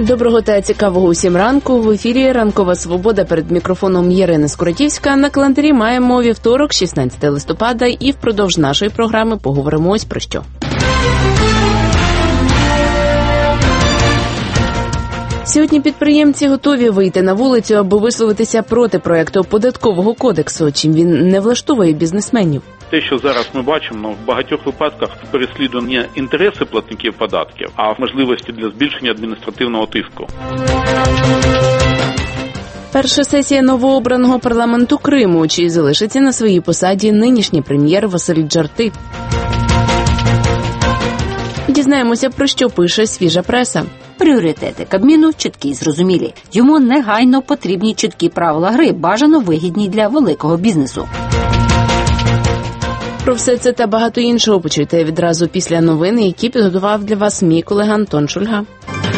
Доброго та цікавого усім ранку. В ефірі «Ранкова свобода», перед мікрофоном Ірина Скуратівська. На календарі маємо вівторок, 16 листопада, і впродовж нашої програми поговоримо ось про що. Сьогодні підприємці готові вийти на вулицю, аби висловитися проти проекту податкового кодексу. Чим він не влаштовує бізнесменів? Те, що зараз ми бачимо, в багатьох випадках переслідування не інтереси платників податків, а можливості для збільшення адміністративного тиску. Перша сесія новообраного парламенту Криму. Чи залишиться на своїй посаді нинішній прем'єр Василь Джарти? Дізнаємося, про що пише свіжа преса. Пріоритети Кабміну чіткі й зрозумілі. Йому негайно потрібні чіткі правила гри, бажано вигідні для великого бізнесу. Про все це та багато іншого почуйте відразу після новин, які підготував для вас мій колега Антон Шульга.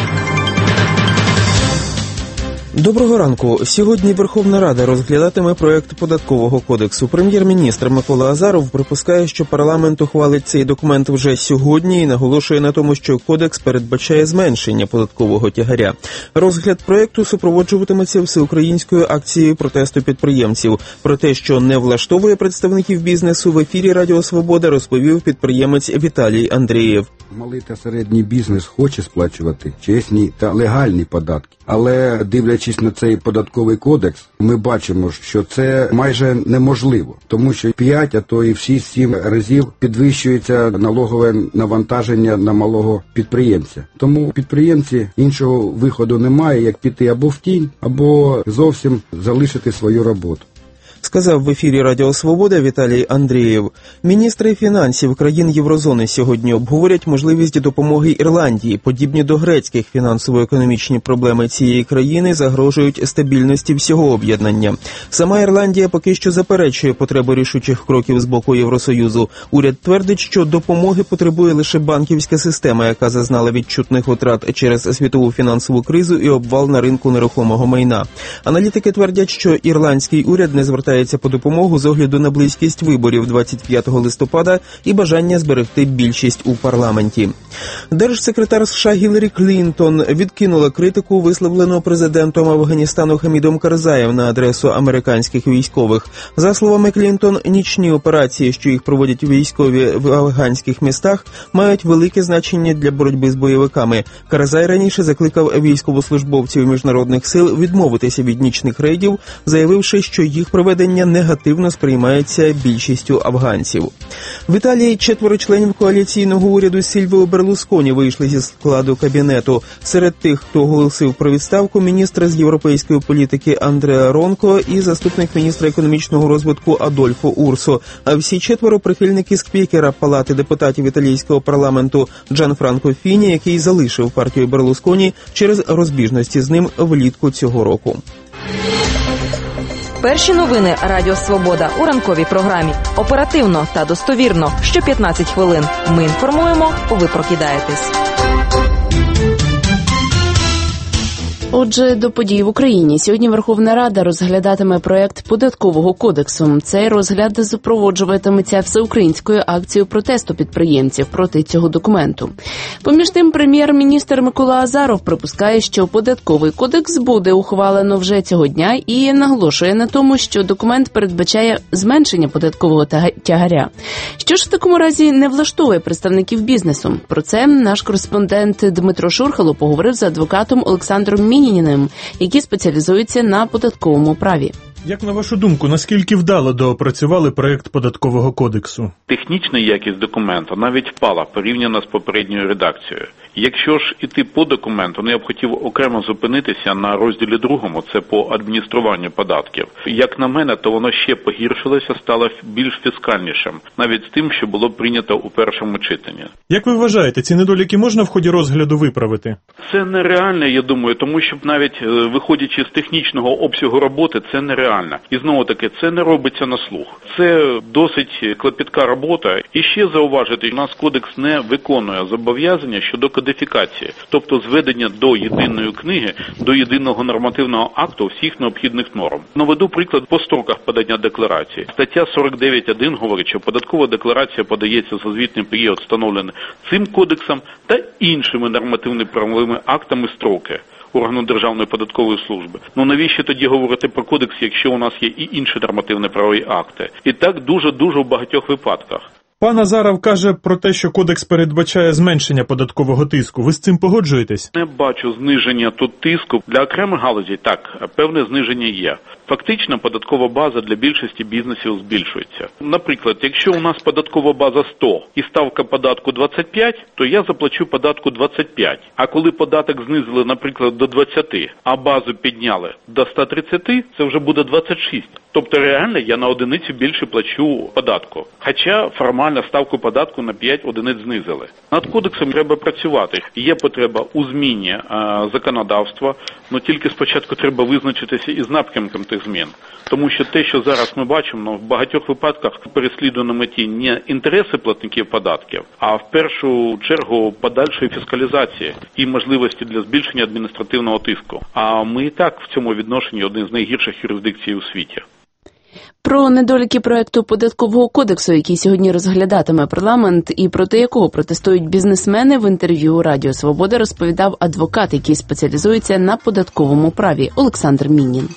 Доброго ранку. Сьогодні Верховна Рада розглядатиме проект податкового кодексу. Прем'єр-міністр Микола Азаров припускає, що парламент ухвалить цей документ вже сьогодні і наголошує на тому, що кодекс передбачає зменшення податкового тягаря. Розгляд проекту супроводжуватиметься всеукраїнською акцією протесту підприємців. Про те, що не влаштовує представників бізнесу, в ефірі Радіо Свобода розповів підприємець Віталій Андрієв. Малий та середній бізнес хоче сплачувати чесні та легальні податки. Але, дивлячись на цей податковий кодекс, ми бачимо, що це майже неможливо. Тому що 5, а то і всі 7 разів підвищується налогове навантаження на малого підприємця. Тому підприємці іншого виходу немає, як піти або в тінь, або зовсім залишити свою роботу. Сказав в ефірі Радіо Свобода Віталій Андрієв. Міністри фінансів країн Єврозони сьогодні обговорять можливість допомоги Ірландії. Подібні до грецьких фінансово-економічні проблеми цієї країни загрожують стабільності всього об'єднання. Сама Ірландія поки що заперечує потребу рішучих кроків з боку Євросоюзу. Уряд твердить, що допомоги потребує лише банківська система, яка зазнала відчутних витрат через світову фінансову кризу і обвал на ринку нерухомого майна. Аналітики твердять, що ірландський уряд не звертається по допомогу з огляду на близькість виборів 25 листопада і бажання зберегти більшість у парламенті. Держсекретар США Гіларі Клінтон відкинула критику, висловлену президентом Афганістану Хамідом Карзаєм на адресу американських військових. За словами Клінтон, нічні операції, що їх проводять військові в афганських містах, мають велике значення для боротьби з бойовиками. Карзай раніше закликав військовослужбовців міжнародних сил відмовитися від нічних рейдів, заявивши, що їх проведення негативно сприймається більшістю афганців. В Італії 4 членів коаліційного уряду Сільвіо Берлусконі вийшли зі складу кабінету. Серед тих, хто оголосив про відставку, міністр з європейської політики Андреа Ронко і заступник міністра економічного розвитку Адольфо Урсо. А всі 4 прихильники спікера Палати депутатів італійського парламенту Джанфранко Фіні, який залишив партію Берлусконі через розбіжності з ним влітку цього року. Перші новини Радіо Свобода у ранковій програмі. Оперативно та достовірно. Що 15 хвилин. Ми інформуємо, ви прокидаєтесь. Отже, до подій в Україні. Сьогодні Верховна Рада розглядатиме проект податкового кодексу. Цей розгляд супроводжуватиметься всеукраїнською акцією протесту підприємців проти цього документу. Поміж тим, прем'єр-міністр Микола Азаров припускає, що податковий кодекс буде ухвалено вже цього дня і наголошує на тому, що документ передбачає зменшення податкового тягаря. Що ж в такому разі не влаштовує представників бізнесу? Про це наш кореспондент Дмитро Шурхало поговорив з адвокатом Олександром Мінініним, які спеціалізуються на податковому праві. Як на вашу думку, наскільки вдало доопрацювали проект податкового кодексу? Технічна якість документу навіть впала порівняно з попередньою редакцією. Якщо ж іти по документу, я б хотів окремо зупинитися на розділі 2, це по адмініструванню податків. Як на мене, то воно ще погіршилося, стало більш фіскальнішим, навіть з тим, що було прийнято у першому читанні. Як ви вважаєте, ці недоліки можна в ході розгляду виправити? Це нереально, я думаю, тому що навіть виходячи з технічного обсягу роботи, це нереально. І знову-таки, це не робиться на слух. Це досить клопітка робота. І ще зауважити, у нас кодекс не виконує зобов'язання щодо кодифікації, тобто зведення до єдиної книги, до єдиного нормативного акту всіх необхідних норм. Наведу приклад по строках подання декларації. Стаття 49.1 говорить, що податкова декларація подається за звітний період, встановлений цим кодексом та іншими нормативно-правовими актами строки. органу Державної податкової служби. Ну навіщо тоді говорити про кодекс, якщо у нас є і інші нормативно-правові акти? І так дуже-дуже в багатьох випадках. Пан Азаров каже про те, що кодекс передбачає зменшення податкового тиску. Ви з цим погоджуєтесь? Не бачу зниження тут тиску. Для окремих галузей так, певне зниження є. Фактично податкова база для більшості бізнесів збільшується. Наприклад, якщо у нас податкова база 100 і ставка податку 25, то я заплачу податку 25. А коли податок знизили, наприклад, до 20, а базу підняли до 130, це вже буде 26. Тобто реально я на одиницю більше плачу податку. Хоча формально ставку податку на 5 одиниць знизили. Над кодексом треба працювати. Є потреба у зміні законодавства, але тільки спочатку треба визначитися із напрямком тих змін. Тому що те, що зараз ми бачимо, в багатьох випадках переслідує на меті не інтереси платників податків, а в першу чергу подальшої фіскалізації і можливості для збільшення адміністративного тиску. А ми і так в цьому відношенні один з найгірших юрисдикцій у світі. Про недоліки проекту податкового кодексу, який сьогодні розглядатиме парламент і проти якого протестують бізнесмени, в інтерв'ю Радіо Свобода розповідав адвокат, який спеціалізується на податковому праві, Олександр Мінін.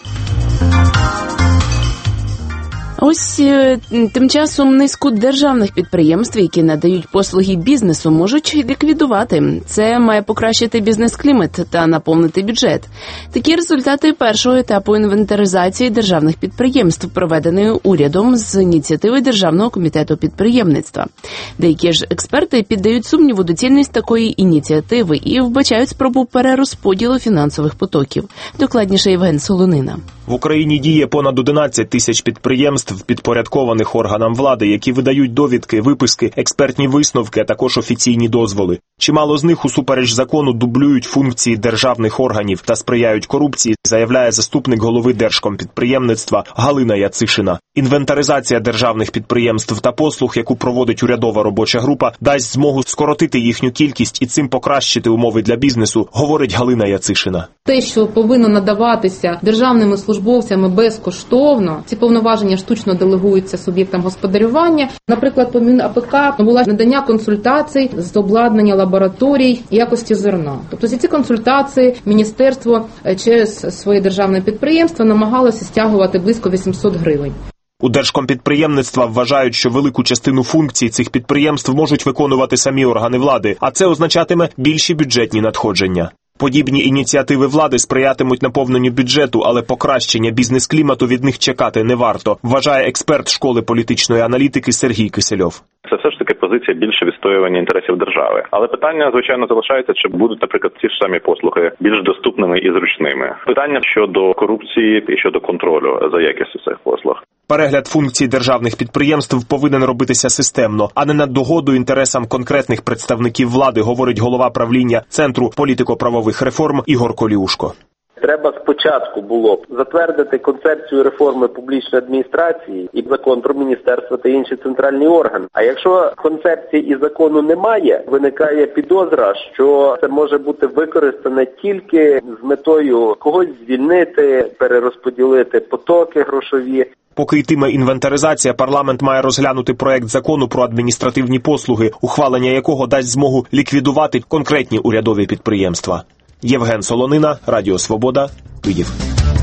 Ось тим часом низку державних підприємств, які надають послуги бізнесу, можуть ліквідувати. Це має покращити бізнес-клімат та наповнити бюджет. Такі результати першого етапу інвентаризації державних підприємств, проведеної урядом з ініціативи Державного комітету підприємництва. Деякі ж експерти піддають сумніву доцільність такої ініціативи і вбачають спробу перерозподілу фінансових потоків. Докладніше Євген Солонина. В Україні діє понад 11 тисяч підприємств, підпорядкованих органам влади, які видають довідки, виписки, експертні висновки, а також офіційні дозволи. Чимало з них усупереч закону дублюють функції державних органів та сприяють корупції, заявляє заступник голови Держкомпідприємництва Галина Яцишина. Інвентаризація державних підприємств та послуг, яку проводить урядова робоча група, дасть змогу скоротити їхню кількість і цим покращити умови для бізнесу, говорить Галина Яцишина. Те, що повинно надаватися державними службовцями безкоштовно, ці повноваження штучно делегуються суб'єктам господарювання. Наприклад, по МінАПК було надання консультацій з обладнання лабораторій якості зерна. Тобто за ці консультації міністерство через своє державне підприємство намагалося стягувати близько 800 гривень. У Держкомпідприємництва вважають, що велику частину функцій цих підприємств можуть виконувати самі органи влади, а це означатиме більші бюджетні надходження. Подібні ініціативи влади сприятимуть наповненню бюджету, але покращення бізнес-клімату від них чекати не варто, вважає експерт школи політичної аналітики Сергій Киселєв. Це все ж таки позиція більше відстоювання інтересів держави. Але питання, звичайно, залишається, чи будуть, наприклад, ці ж самі послуги більш доступними і зручними. Питання щодо корупції і щодо контролю за якістю цих послуг. Перегляд функцій державних підприємств повинен робитися системно, а не над догоду інтересам конкретних представників влади, говорить голова правління Центру політико-правових реформ Ігор Коліушко. Треба спочатку було б затвердити концепцію реформи публічної адміністрації і закон про міністерство та інші центральні органи. А якщо концепції і закону немає, виникає підозра, що це може бути використане тільки з метою когось звільнити, перерозподілити потоки грошові. Поки йтиме інвентаризація, парламент має розглянути проект закону про адміністративні послуги, ухвалення якого дасть змогу ліквідувати конкретні урядові підприємства. Євген Солонина, Радіо Свобода, Київ.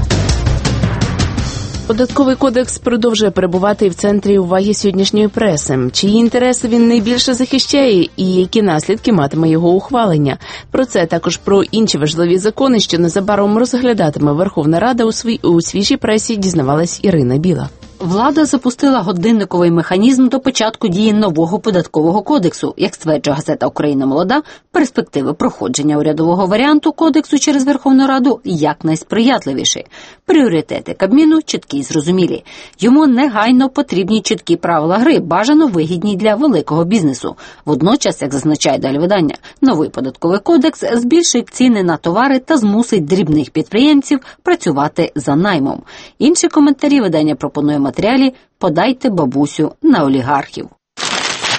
Податковий кодекс продовжує перебувати в центрі уваги сьогоднішньої преси. Чиї інтереси він найбільше захищає і які наслідки матиме його ухвалення? Про це, також про інші важливі закони, що незабаром розглядатиме Верховна Рада у свіжій пресі, дізнавалась Ірина Біла. Влада запустила годинниковий механізм до початку дії нового податкового кодексу. Як стверджує газета «Україна молода», перспективи проходження урядового варіанту кодексу через Верховну Раду якнайсприятливіші. Пріоритети Кабміну чіткі й зрозумілі. Йому негайно потрібні чіткі правила гри, бажано вигідні для великого бізнесу. Водночас, як зазначає далі видання, новий податковий кодекс збільшить ціни на товари та змусить дрібних підприємців працювати за наймом. Інші коментарі видання пропонує матеріалі «Подайте бабусю на олігархів».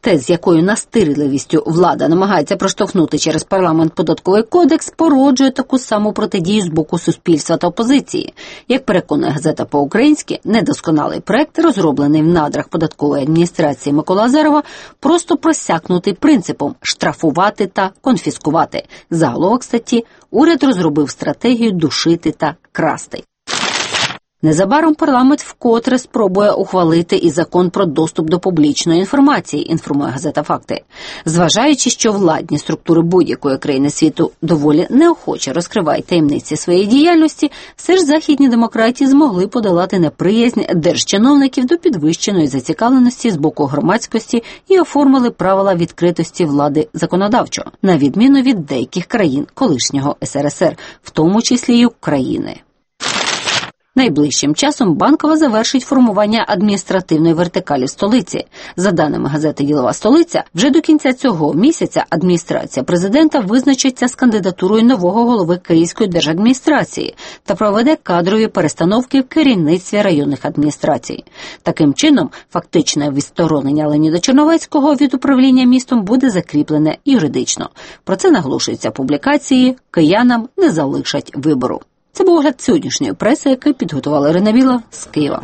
Те, з якою настирливістю влада намагається проштовхнути через парламент податковий кодекс, породжує таку саму протидію з боку суспільства та опозиції. Як переконує газета по-українськи, недосконалий проект, розроблений в надрах податкової адміністрації Миколи Азарова, просто просякнутий принципом штрафувати та конфіскувати. Заголовок статті «Уряд розробив стратегію душити та красти». Незабаром парламент вкотре спробує ухвалити і закон про доступ до публічної інформації, інформує газета «Факти». Зважаючи, що владні структури будь-якої країни світу доволі неохоче розкривають таємниці своєї діяльності, все ж західні демократії змогли подолати неприязнь держчиновників до підвищеної зацікавленості з боку громадськості і оформили правила відкритості влади законодавчо, на відміну від деяких країн колишнього СРСР, в тому числі й України. Найближчим часом Банкова завершить формування адміністративної вертикалі в столиці. За даними газети «Ділова столиця», вже до кінця цього місяця адміністрація президента визначиться з кандидатурою нового голови Київської держадміністрації та проведе кадрові перестановки в керівництві районних адміністрацій. Таким чином, фактичне відсторонення Леоніда Черновецького від управління містом буде закріплене юридично. Про це наголошується в публікації «Киянам не залишать вибору». Це був огляд сьогоднішньої преси, який підготувала Ірина Біла з Києва.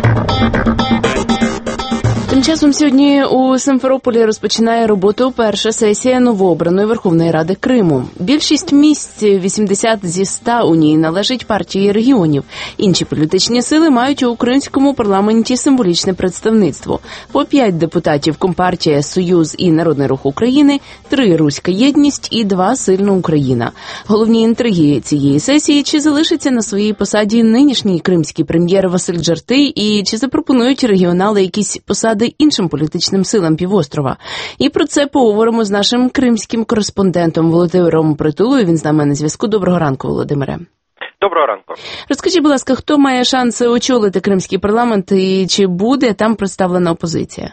Тим часом сьогодні у Симферополі розпочинає роботу перша сесія новообраної Верховної Ради Криму. Більшість місць, 80 зі 100 у ній, належить партії регіонів. Інші політичні сили мають у українському парламенті символічне представництво. По 5 депутатів Компартія, Союз і Народний рух України, 3 Руська єдність і 2 Сильна Україна. Головні інтриги цієї сесії – чи залишиться на своїй посаді нинішній кримський прем'єр Василь Джартий і чи запропонують регіонали якісь посади іншим політичним силам півострова. І про це поговоримо з нашим кримським кореспондентом Володимиром Притулою. Він з нами на зв'язку. Доброго ранку, Володимире. Доброго ранку. Розкажіть, будь ласка, хто має шанси очолити кримський парламент і чи буде там представлена опозиція?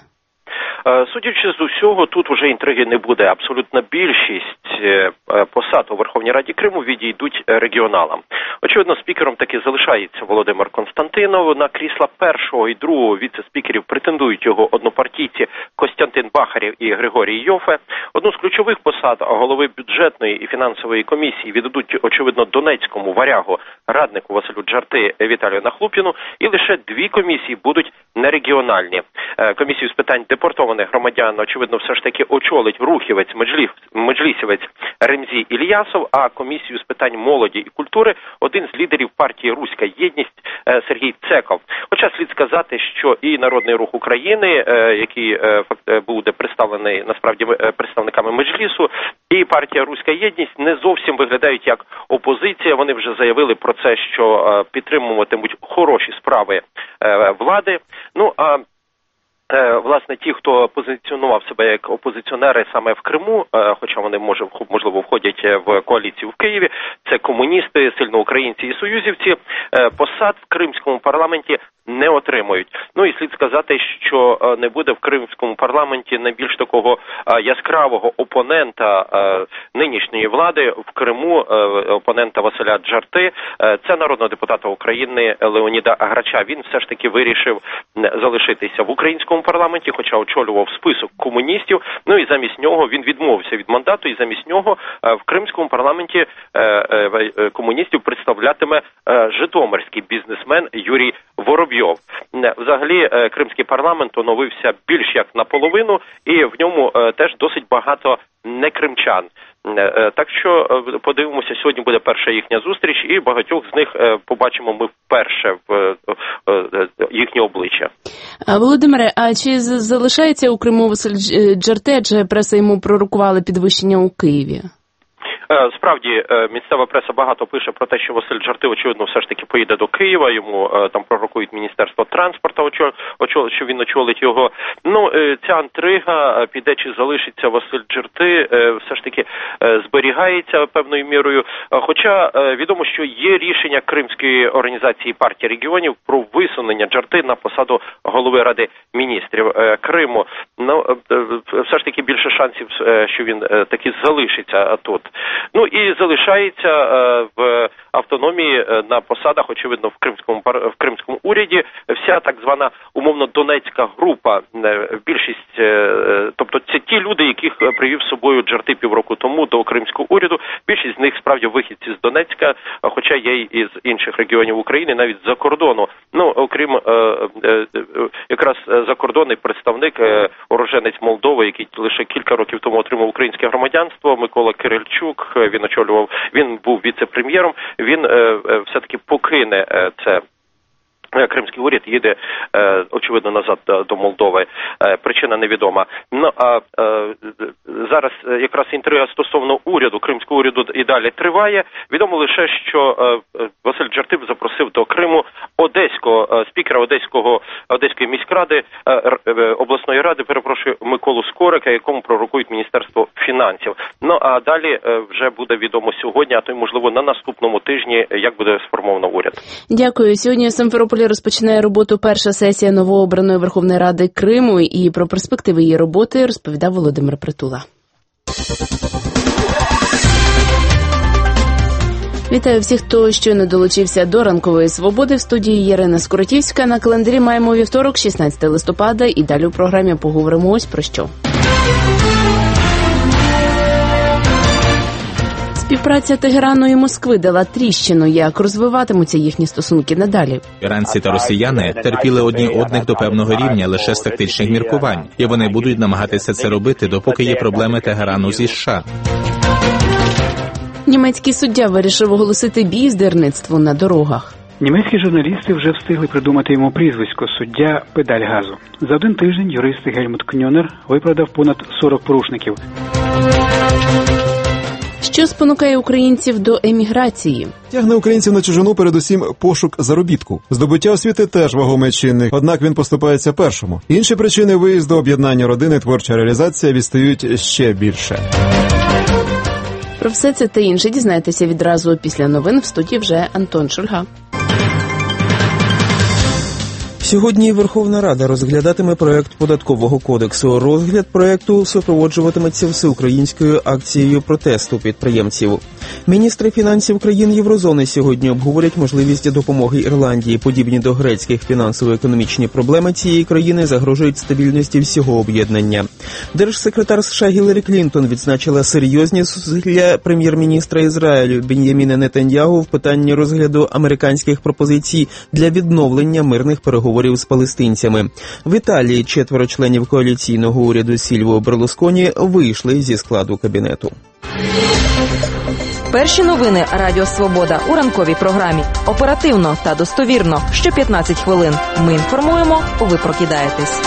Судячи з усього, тут вже інтриги не буде. Абсолютна більшість посад у Верховній Раді Криму відійдуть регіоналам. Очевидно, спікером таки залишається Володимир Константинов. На крісла першого і другого віце-спікерів претендують його однопартійці Костянтин Бахарєв і Григорій Йофе. Одну з ключових посад голови бюджетної і фінансової комісії віддадуть, очевидно, донецькому варягу, раднику Василю Джарти Віталію Нахлупіну. І лише 2 комісії будуть нерегіональні. Комісію з питань депортованих громадян, очевидно, все ж таки очолить рухівець, меджлісівець Ремзі Ільясов, а комісію з питань молоді і культури один з лідерів партії «Руська єдність» Сергій Цеков. Хоча слід сказати, що і Народний рух України, який буде представлений насправді представниками Меджлісу, і партія «Руська єдність» не зовсім виглядають як опозиція. Вони вже заявили про це, що підтримуватимуть хороші справи влади. Ну, а власне, ті, хто позиціонував себе як опозиціонери саме в Криму, хоча вони, можливо, входять в коаліцію в Києві, це комуністи, сильноукраїнці і союзівці, посад в кримському парламенті не отримують. Ну і слід сказати, що не буде в кримському парламенті найбільш такого яскравого опонента нинішньої влади в Криму, опонента Василя Джарти. Це народного депутата України Леоніда Грача. Він все ж таки вирішив залишитися в українському парламенті, хоча очолював список комуністів. Ну і замість нього він відмовився від мандату, і замість нього в кримському парламенті комуністів представлятиме житомирський бізнесмен Юрій Воробйов. Взагалі, кримський парламент оновився більш як наполовину, і в ньому теж досить багато некримчан. Так що подивимося, сьогодні буде перша їхня зустріч, і багатьох з них побачимо ми вперше в їхні обличчя. Володимире, а чи залишається у Криму Василь Джарти, чи преса йому пророкували підвищення у Києві? Справді, місцева преса багато пише про те, що Василь Джарти, очевидно, все ж таки поїде до Києва, йому там пророкують Міністерство транспорту, що він очолить його. Ну, ця інтрига, піде чи залишиться Василь Джарти, все ж таки зберігається певною мірою. Хоча відомо, що є рішення Кримської організації партії регіонів про висунення Джарти на посаду голови Ради міністрів Криму. Ну, все ж таки більше шансів, що він таки залишиться тут. Ну і залишається в автономії на посадах, очевидно, в кримському уряді вся так звана умовно донецька група. Більшість, тобто це ті люди, яких привів з собою Джарти півроку тому до кримського уряду. Більшість з них справді вихідці з Донецька, хоча є й із інших регіонів України, навіть з-за кордону. Ну, окрім якраз закордонний представник, уроженець Молдови, який лише кілька років тому отримав українське громадянство, Микола Кирильчук, він був віце-прем'єром, він все-таки покине це. Кримський уряд їде, очевидно, назад до Молдови. Причина невідома. Ну, а зараз якраз інтрига стосовно уряду, кримського уряду і далі триває. Відомо лише, що Василь Джартип запросив до Криму спікера Одеської міськради, обласної ради, Миколу Скорика, якому пророкують Міністерство фінансів. Ну, а далі вже буде відомо сьогодні, а то й, можливо, на наступному тижні, як буде сформовано уряд. Дякую. Сьогодні в Сімферополі розпочинає роботу перша сесія новообраної Верховної Ради Криму, і про перспективи її роботи розповідав Володимир Притула. Вітаю всіх, хто щойно долучився до ранкової свободи. В студії Ірина Скоротівська. На календарі маємо вівторок, 16 листопада, і далі у програмі поговоримо ось про що. Співпраця Тегерану і Москви дала тріщину. Як розвиватимуться їхні стосунки надалі? Іранці та росіяни терпіли одні одних до певного рівня лише з тактичних міркувань. І вони будуть намагатися це робити, допоки є проблеми Тегерану зі США. Німецький суддя вирішив оголосити бій на дорогах. Німецькі журналісти вже встигли придумати йому прізвисько – суддя «Педаль газу». За один тиждень юрист Гельмут Кньонер виправдав понад 40 порушників. Що спонукає українців до еміграції? Тягне українців на чужину передусім пошук заробітку. Здобуття освіти теж вагомий чинник, однак він поступається першому. Інші причини виїзду, об'єднання родини, творча реалізація відстають ще більше. Про все це та інше дізнайтеся відразу після новин. В студії вже Антон Шульга. Сьогодні Верховна Рада розглядатиме проект податкового кодексу. Розгляд проекту супроводжуватиметься всеукраїнською акцією протесту підприємців. Міністри фінансів країн Єврозони сьогодні обговорять можливість допомоги Ірландії. Подібні до грецьких фінансово-економічні проблеми цієї країни загрожують стабільності всього об'єднання. Держсекретар США Гіларі Клінтон відзначила серйозні зусилля прем'єр-міністра Ізраїлю Бен'яміна Нетаньягу в питанні розгляду американських пропозицій для відновлення мирних переговорів з палестинцями. В Італії 4 членів коаліційного уряду Сільвіо Берлусконі вийшли зі складу кабінету. Перші новини Радіо Свобода у ранковій програмі. Оперативно та достовірно. Що 15 хвилин. Ми інформуємо, ви прокидаєтесь.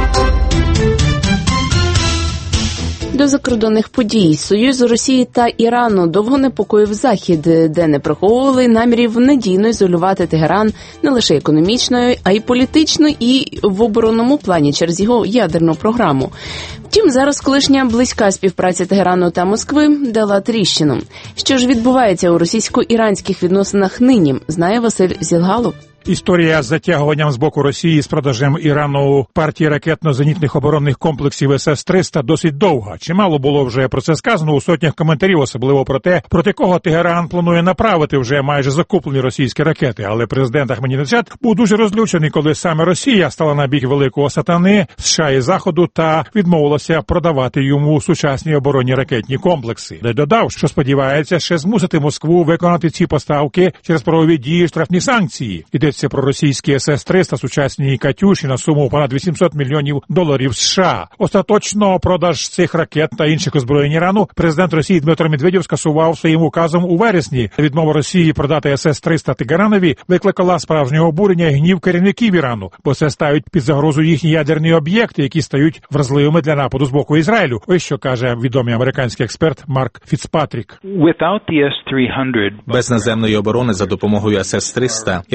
До закордонних подій. Союз Росії та Ірану довго непокоїв Захід, де не приховували намірів надійно ізолювати Тегеран не лише економічно, а й політично і в оборонному плані через його ядерну програму. Втім, зараз колишня близька співпраця Тегерану та Москви дала тріщину. Що ж відбувається у російсько-іранських відносинах нині, знає Василь Зілгалов. Історія з затягуванням з боку Росії з продажем Ірану партії ракетно-зенітних оборонних комплексів СС-300 досить довга. Чимало було вже про це сказано у сотнях коментарів, особливо про те, проти кого Тегеран планує направити вже майже закуплені російські ракети. Але президент Ахмадінеджад був дуже розлючений, коли саме Росія стала на бік великого сатани, США і Заходу та відмовилася продавати йому сучасні оборонні ракетні комплекси. Де додав, що сподівається ще змусити Москву виконати ці поставки через правові дії, штрафні санкції. Йдеться про російські СС-300, сучасні «Катюші» на суму понад $800 мільйонів США. Остаточно продаж цих ракет та інших озброєнь Ірану президент Росії Дмитро Медведєв скасував своїм указом у вересні. Відмова Росії продати СС-300 Тегеранові викликала справжнє обурення і гнів керівників Ірану, бо це ставить під загрозу їхні ядерні об'єкти, які стають вразливими для нападу з боку Ізраїлю. Ось що каже відомий американський експерт Марк Фіцпатрік. Без наземної оборони за допомогою СС-300 Іран стає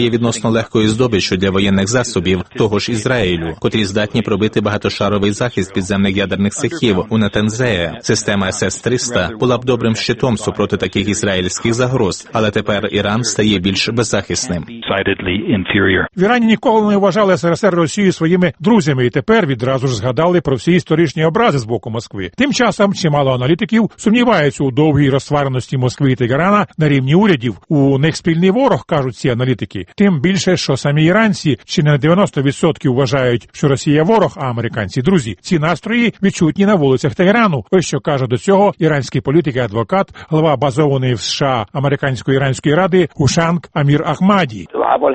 стає відносно легкою здобиччю для воєнних засобів того ж Ізраїлю, котрі здатні пробити багатошаровий захист підземних ядерних цехів у Натанзея. Система СС-300 була б добрим щитом супроти таких ізраїльських загроз, але тепер Іран стає більш беззахисним. В Ірані ніколи не вважали СРСР Росію своїми друзями і тепер відразу ж згадали про всі історичні образи з боку Москви. Тим часом чимало аналітиків сумніваються у довгій розсвареності Москви і Тегерана на рівні урядів. У них спільний ворог, кажуть ці аналітики. Тим більше, що самі іранці чи не на 90% вважають, що Росія ворог, а американці друзі. Ці настрої відчутні на вулицях Тегерану. Ось що каже до цього іранський політик і адвокат, глава базованої в США Американсько-Іранської ради Гушанг Амір Ахмаді.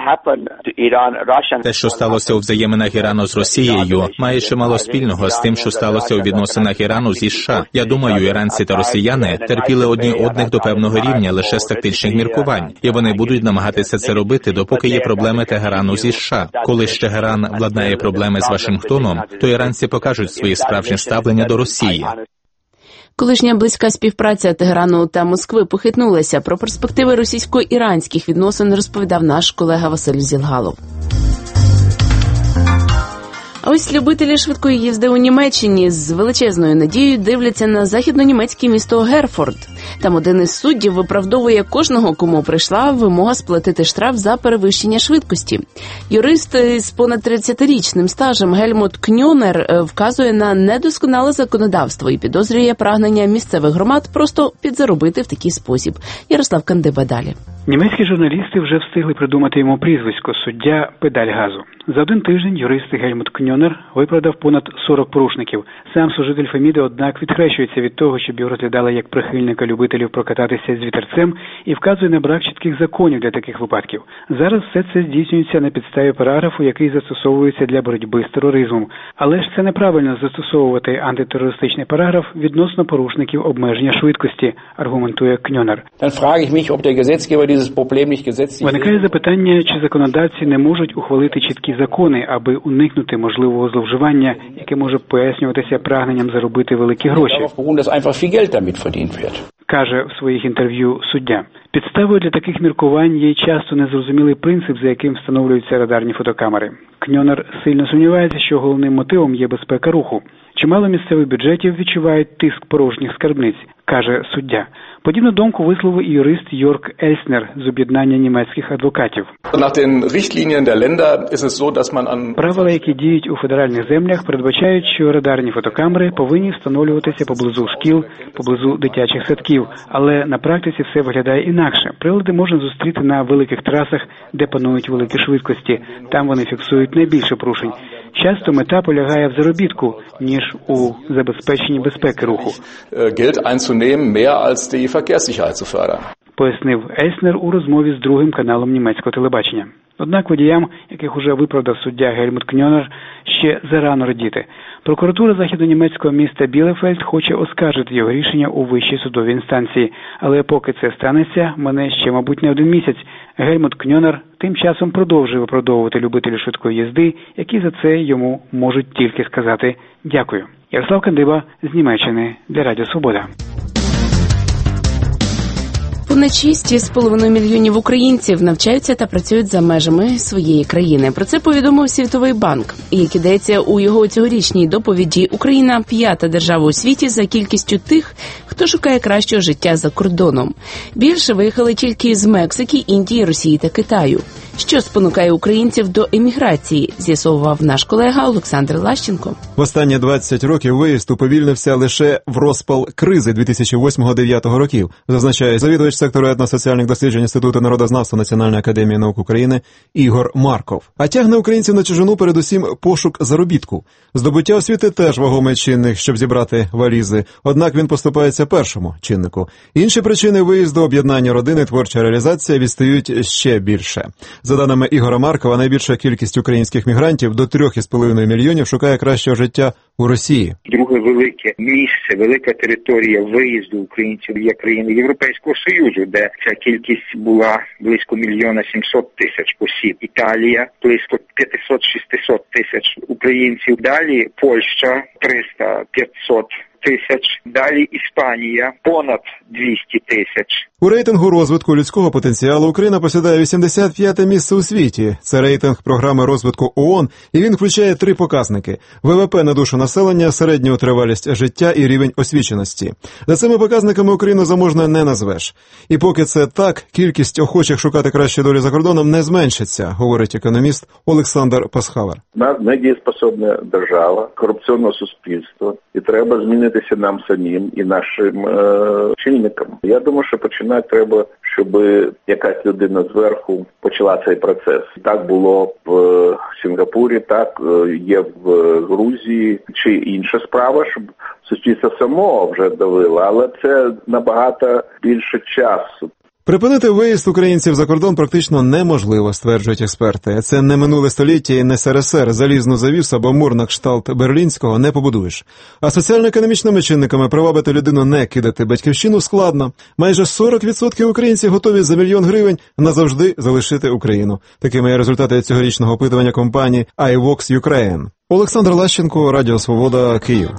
Те, що сталося у взаєминах Ірану з Росією, має чимало спільного з тим, що сталося у відносинах Ірану зі США. Я думаю, іранці та росіяни терпіли одні одних до певного рівня лише з тактичних міркувань, і вони будуть намагатися це робити, допоки є проблеми Тегерану зі США. Коли ж Тегеран владнає проблеми з Вашингтоном, то іранці покажуть своє справжнє ставлення до Росії. Колишня близька співпраця Тегерану та Москви похитнулася. Про перспективи російсько-іранських відносин розповідав наш колега Василь Зілгалов. А ось любителі швидкої їзди у Німеччині з величезною надією дивляться на західно-німецьке місто Герфорд. Там один із суддів виправдовує кожного, кому прийшла вимога сплатити штраф за перевищення швидкості. Юрист з понад 30-річним стажем Гельмут Кньонер вказує на недосконале законодавство і підозрює прагнення місцевих громад просто підзаробити в такий спосіб. Ярослав Кандиба далі. Німецькі журналісти вже встигли придумати йому прізвисько – суддя «Педаль газу». За один тиждень юрист Гельмут Кньонер виправдав понад 40 порушників. Сам служитель Феміди, однак, відхрещується від того, щоб його розглядали як прихильника любителів прокататися з вітерцем і вказує на брак чітких законів для таких випадків. Зараз все це здійснюється на підставі параграфу, який застосовується для боротьби з тероризмом. Але ж це неправильно застосовувати антитерористичний параграф відносно порушників обмеження швидкості, аргументує Кньонер. Виникає запитання, чи законодавці не можуть ухвалити чіткі закони, аби уникнути можливого зловживання, яке може пояснюватися прагненням заробити великі гроші. Каже в своїх інтерв'ю суддя. Підставою для таких міркувань є часто незрозумілий принцип, за яким встановлюються радарні фотокамери. Кньонер сильно сумнівається, що головним мотивом є безпека руху. Чимало місцевих бюджетів відчувають тиск порожніх скарбниць, каже суддя. Подібну думку висловив і юрист Йорк Ельснер з об'єднання німецьких адвокатів. Правила, які діють у федеральних землях, передбачають, що радарні фотокамери повинні встановлюватися поблизу шкіл, поблизу дитячих садків. Але на практиці все виглядає інакше. Прилади можна зустріти на великих трасах, де панують великі швидкості. Там вони фіксують найбільше порушень. Часто мета полягає в заробітку, ніж у забезпеченні безпеки руху. Пояснив Ельснер у розмові з другим каналом німецького телебачення. Однак водіям, яких уже виправдав суддя Гельмут Кньонер, ще зарано радіти. Прокуратура західно-німецького міста Білефельд хоче оскаржити його рішення у вищій судовій інстанції. Але поки це станеться, мине ще, мабуть, не один місяць. Гельмут Кньонер тим часом продовжує виправдовувати любителів швидкої їзди, які за це йому можуть тільки сказати «дякую». Ярослав Кандиба з Німеччини для Радіо Свобода. Понад 6,5 мільйонів українців навчаються та працюють за межами своєї країни. Про це повідомив Світовий банк. І, як ідеться у його цьогорічній доповіді, Україна – 5-та держава у світі за кількістю тих, хто шукає кращого життя за кордоном. Більше виїхали тільки з Мексики, Індії, Росії та Китаю. Що спонукає українців до еміграції, з'ясовував наш колега Олександр Лащенко. В останні 20 років виїзд уповільнився лише в розпал кризи 2008-2009 років, зазначає завідувач сектору етносоціальних досліджень Інституту народознавства Національної академії наук України Ігор Марков. А тягне українців на чужину передусім пошук заробітку. Здобуття освіти теж вагомий чинник, щоб зібрати валізи, однак він поступається першому чиннику. Інші причини виїзду – об'єднання родини, творча реалізація – відстають ще більше. За даними Ігора Маркова, найбільша кількість українських мігрантів до 3,5 мільйонів шукає кращого життя у Росії. Друге велике місце, велика територія виїзду українців є країни Європейського Союзу, де ця кількість була близько 1 700 000 осіб. Італія – близько 500-600 тисяч українців. Далі Польща – 300-500 тисяч, далі Іспанія понад 200 тисяч. У рейтингу розвитку людського потенціалу Україна посідає 85-те місце у світі. Це рейтинг програми розвитку ООН, і він включає 3 показники: ВВП на душу населення, середню тривалість життя і рівень освіченості. За цими показниками Україну заможною не назвеш. І поки це так, кількість охочих шукати кращі долі за кордоном не зменшиться, говорить економіст Олександр Пасхалар. У нас недієспособна держава, корупційне суспільство, і треба змінитися нам самим і нашим чинникам. Я думаю, що починати треба, щоб якась людина зверху почала цей процес. Так було в Сінгапурі, так є в Грузії, чи інша справа, щоб суспільство само вже давило, але це набагато більше часу. Припинити виїзд українців за кордон практично неможливо, стверджують експерти. Це не минуле століття і не СРСР. Залізну завісу або мур на кшталт Берлінського не побудуєш. А соціально-економічними чинниками привабити людину не кидати батьківщину складно. Майже 40% українців готові за $1 мільйон назавжди залишити Україну. Такими є результати цьогорічного опитування компанії iVox Ukraine. Олександр Лащенко, Радіо Свобода, Київ.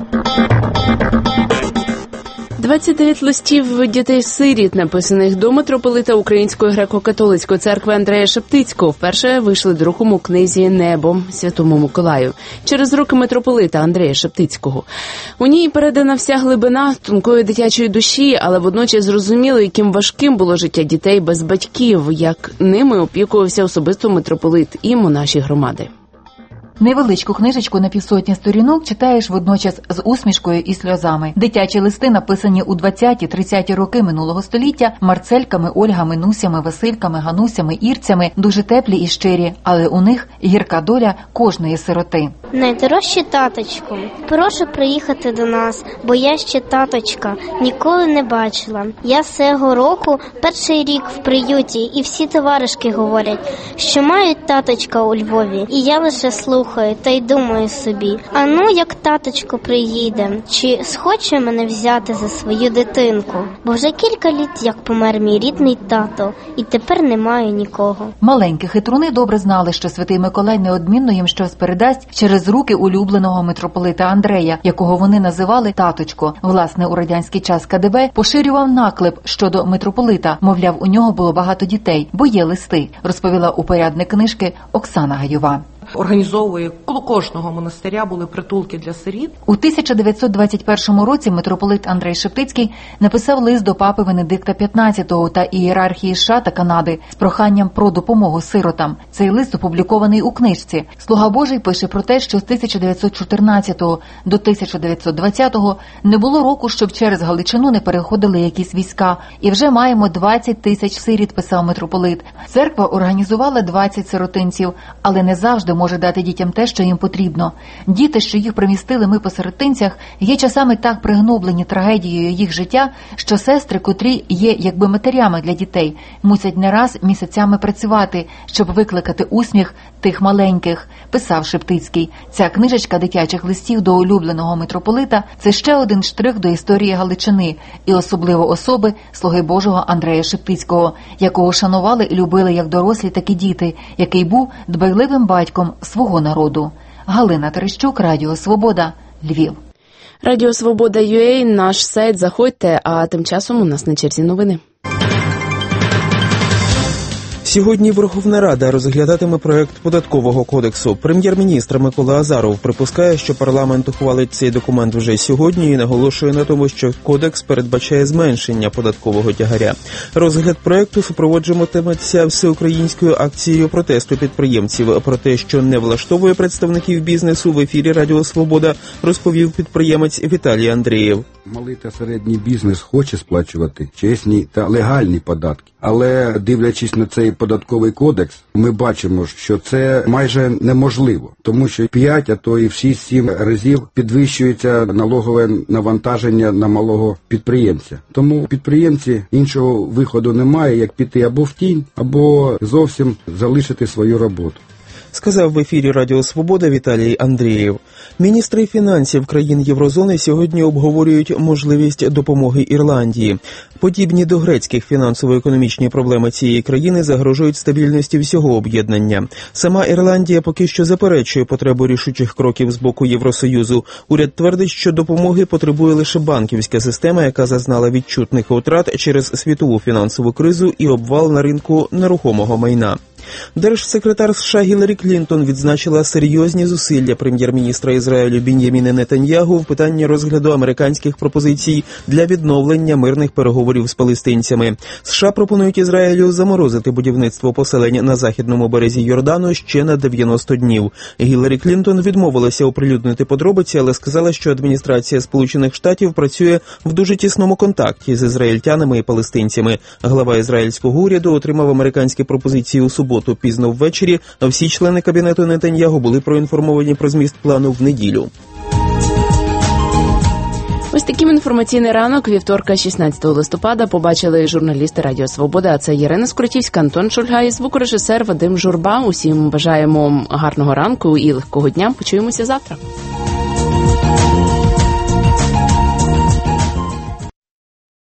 29 листів дітей-сиріт, написаних до митрополита Української греко-католицької церкви Андрея Шептицького, вперше вийшли друком у книзі «Небо» Святому Миколаю через руки митрополита Андрея Шептицького. У ній передана вся глибина тонкої дитячої душі, але водночас зрозуміло, яким важким було життя дітей без батьків, як ними опікувався особисто митрополит і монаші громади. Невеличку книжечку на півсотні сторінок читаєш водночас з усмішкою і сльозами. Дитячі листи, написані у 20-30 роки минулого століття, Марцельками, Ольгами, Нусями, Васильками, Ганусями, Ірцями, дуже теплі і щирі, але у них гірка доля кожної сироти. Найдорожче таточку, прошу приїхати до нас, бо я ще таточка ніколи не бачила. Я цього року перший рік в приюті, і всі товаришки говорять, що мають таточка у Львові, і я лише слухаю та й думаю собі, а ну як таточко приїде, чи схоче мене взяти за свою дитинку, бо вже кілька літ як помер мій рідний тато, і тепер немає нікого. Маленькі хитруни добре знали, що святий Миколай неодмінно їм щось передасть через руки улюбленого митрополита Андрея, якого вони називали таточко. Власне, у радянський час КДБ поширював наклеп щодо митрополита, мовляв, у нього було багато дітей, бо є листи, розповіла упорядник книжки Оксана Гайова. Організовує коло кожного монастиря були притулки для сиріт. У 1921 році митрополит Андрей Шептицький написав лист до папи Венедикта XV та ієрархії США та Канади з проханням про допомогу сиротам. Цей лист опублікований у книжці. Слуга Божий пише про те, що з 1914 до 1920 не було року, щоб через Галичину не переходили якісь війська. І вже маємо 20 тисяч сиріт, писав митрополит. Церква організувала 20 сиротинців, але не завжди може дати дітям те, що їм потрібно. Діти, що їх примістили ми по сиротинцях, є часами так пригноблені трагедією їх життя, що сестри, котрі є якби матерями для дітей, мусять не раз місяцями працювати, щоб викликати усміх тих маленьких, писав Шептицький. Ця книжечка дитячих листів до улюбленого митрополита – це ще один штрих до історії Галичини і особливо особи слуги Божого Андрея Шептицького, якого шанували і любили як дорослі, так і діти, який був дбайливим батьком свого народу. Галина Терещук, Радіо Свобода, Львів. Радіо Свобода.ua, наш сайт, заходьте, а тим часом у нас на черзі новини. Сьогодні Верховна Рада розглядатиме проект податкового кодексу. Прем'єр-міністр Микола Азаров припускає, що парламент ухвалить цей документ вже сьогодні і наголошує на тому, що кодекс передбачає зменшення податкового тягаря. Розгляд проекту супроводжуватиметься всеукраїнською акцією протесту підприємців. Про те, що не влаштовує представників бізнесу, в ефірі Радіо Свобода розповів підприємець Віталій Андрієв. Малий та середній бізнес хоче сплачувати чесні та легальні податки. Але, дивлячись на цей податковий кодекс, ми бачимо, що це майже неможливо. Тому що 5, а то і всі 7 разів підвищується налогове навантаження на малого підприємця. Тому підприємці іншого виходу немає, як піти або в тінь, або зовсім залишити свою роботу. сказав в ефірі Радіо Свобода Віталій Андрієв. Міністри фінансів країн Єврозони сьогодні обговорюють можливість допомоги Ірландії. Подібні до грецьких фінансово-економічні проблеми цієї країни загрожують стабільності всього об'єднання. Сама Ірландія поки що заперечує потребу рішучих кроків з боку Євросоюзу. Уряд твердить, що допомоги потребує лише банківська система, яка зазнала відчутних втрат через світову фінансову кризу і обвал на ринку нерухомого майна. Держсекретар США Гіларі Клінтон відзначила серйозні зусилля прем'єр-міністра Ізраїлю Бін'яміна Нетаньягу в питанні розгляду американських пропозицій для відновлення мирних переговорів з палестинцями. США пропонують Ізраїлю заморозити будівництво поселень на західному березі Йордану ще на 90 днів. Гіларі Клінтон відмовилася оприлюднити подробиці, але сказала, що адміністрація Сполучених Штатів працює в дуже тісному контакті з ізраїльтянами і палестинцями. Глава ізраїльського уряду отримав американські пропозиції у суботу пізно ввечері, а всі члени кабінету Нетаньягу були проінформовані про зміст плану в неділю. Ось таким інформаційний ранок вівторка 16 листопада побачили журналісти Радіо Свобода. А це Ірина Скрутівська, Антон Шульгай, звукорежисер Вадим Журба. Усім бажаємо гарного ранку і легкого дня. Почуємося завтра.